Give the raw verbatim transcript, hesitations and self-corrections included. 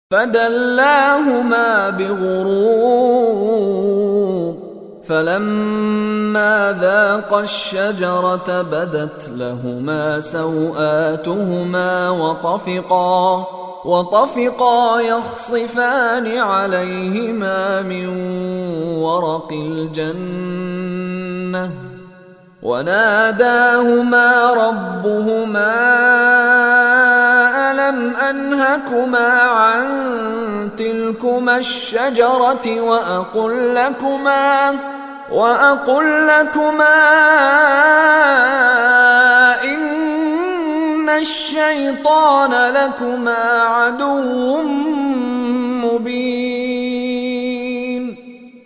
فدلاهما بغرور فلما ذاقا الشجرة بدت لهما سوآتهما وطفقا وطفقا يخصفان عليهما من ورق الجنة وناداهما ربهما ألم أنهكما عن تلكما الشجرة وأقل لكما وأقل لكما إن الشيطان لكما عدو